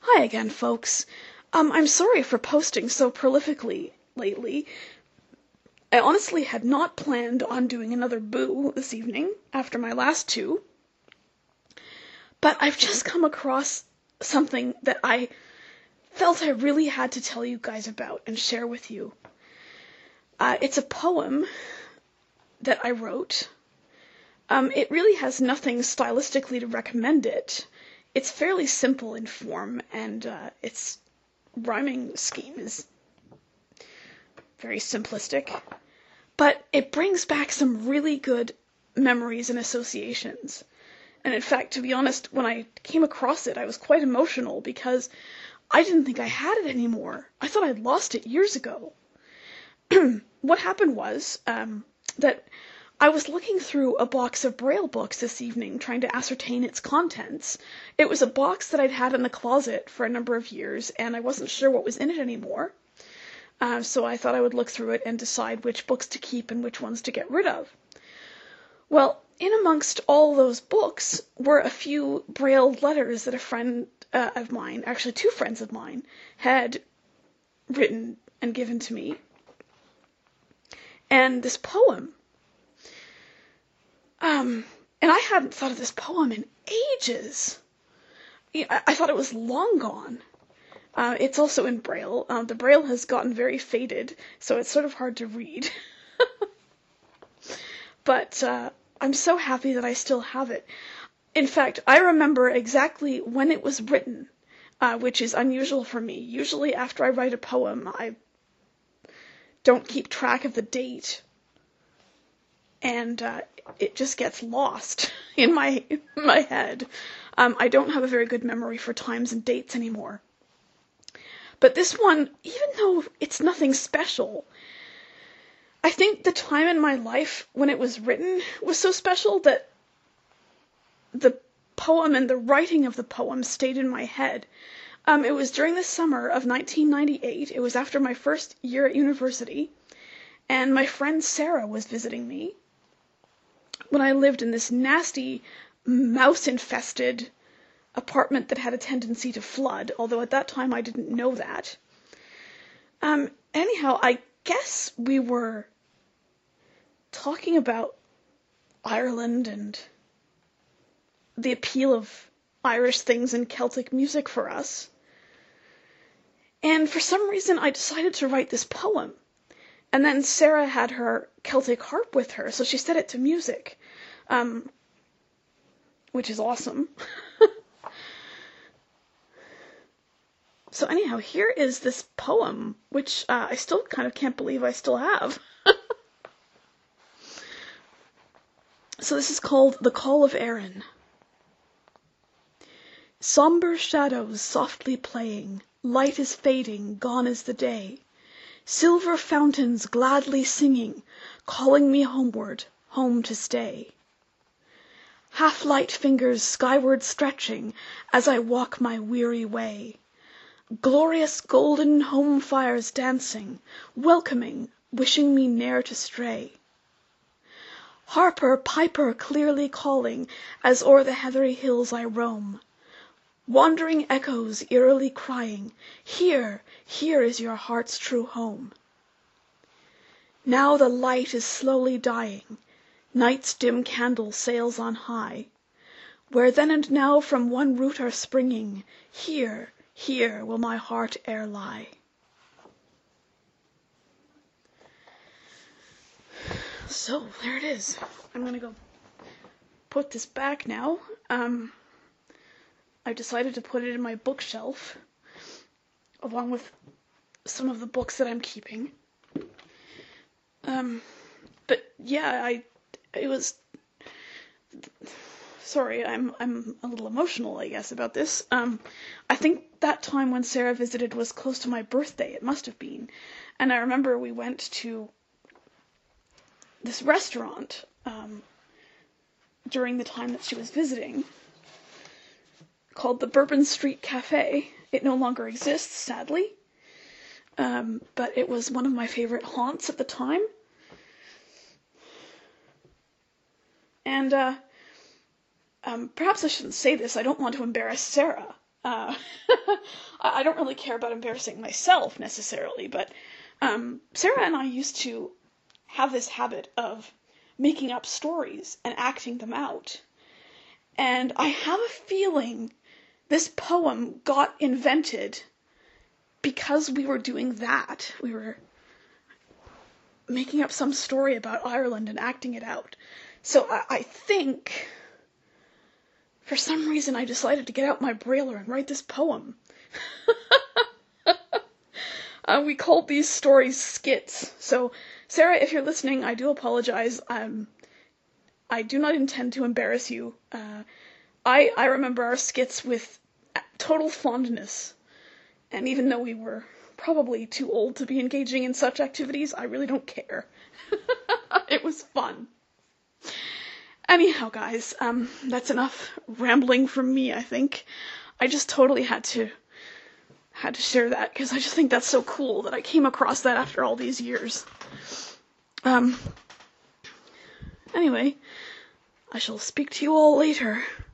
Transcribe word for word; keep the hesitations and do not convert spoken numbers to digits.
Hi again, folks. Um, I'm sorry for posting so prolifically lately. I honestly had not planned on doing another boo this evening after my last two, but I've just come across something that I felt I really had to tell you guys about and share with you. Uh, it's a poem that I wrote. Um, it really has nothing stylistically to recommend it. It's fairly simple in form, and uh, its rhyming scheme is very simplistic. But it brings back some really good memories and associations. And in fact, to be honest, when I came across it, I was quite emotional because I didn't think I had it anymore. I thought I'd lost it years ago. What happened was um, that I was looking through a box of Braille books this evening, trying to ascertain its contents. It was a box that I'd had in the closet for a number of years, and I wasn't sure what was in it anymore. Uh, so I thought I would look through it and decide which books to keep and which ones to get rid of. Well, in amongst all those books were a few Braille letters that a friend uh, of mine, actually two friends of mine, had written and given to me. And this poem. Um, and I hadn't thought of this poem in ages. I, I thought it was long gone. Uh, it's also in Braille. Um, the Braille has gotten very faded, so it's sort of hard to read. But uh, I'm so happy that I still have it. In fact, I remember exactly when it was written, uh, which is unusual for me. Usually after I write a poem, I don't keep track of the date, and uh, it just gets lost in my in my head. Um, I don't have a very good memory for times and dates anymore. But this one, even though it's nothing special, I think the time in my life when it was written was so special that the poem and the writing of the poem stayed in my head. Um, it was during the summer of nineteen ninety-eight. It was after my first year at university, and my friend Sarah was visiting me when I lived in this nasty, mouse-infested apartment that had a tendency to flood, although at that time I didn't know that. Um, anyhow, I guess we were talking about Ireland and the appeal of Irish things and Celtic music for us. And for some reason I decided to write this poem. And then Sarah had her Celtic harp with her, so she set it to music, um, which is awesome. So anyhow, here is this poem, which uh, I still kind of can't believe I still have. So this is called The Call of Erin. Somber shadows softly playing, light is fading, gone is the day. Silver fountains gladly singing, calling me homeward, home to stay. Half-light fingers skyward stretching as I walk my weary way. Glorious golden home fires dancing, welcoming, wishing me ne'er to stray. Harper, piper clearly calling as o'er the heathery hills I roam. Wandering echoes eerily crying, here, here is your heart's true home. Now the light is slowly dying, night's dim candle sails on high. Where then and now from one root are springing, here, here will my heart e'er lie. So, there it is. I'm gonna go put this back now. Um, I've decided to put it in my bookshelf, along with some of the books that I'm keeping. Um, but yeah, I, it was, sorry, I'm, I'm a little emotional, I guess, about this. Um, I think that time when Sarah visited was close to my birthday, it must have been. And I remember we went to this restaurant, um, during the time that she was visiting, called the Bourbon Street Cafe. It no longer exists, sadly. Um, but it was one of my favorite haunts at the time. And, uh, um, perhaps I shouldn't say this. I don't want to embarrass Sarah. Uh, I don't really care about embarrassing myself necessarily, but um, Sarah and I used to have this habit of making up stories and acting them out. And I have a feeling this poem got invented because we were doing that. We were making up some story about Ireland and acting it out. So I, I think, for some reason, I decided to get out my brailler and write this poem. uh, we called these stories skits. So, Sarah, if you're listening, I do apologize. Um, I do not intend to embarrass you. Uh, I, I remember our skits with total fondness. And even though we were probably too old to be engaging in such activities, I really don't care. It was fun. Anyhow, guys, um, that's enough rambling from me, I think. I just totally had to had to share that, because I just think that's so cool that I came across that after all these years. Um, anyway, I shall speak to you all later.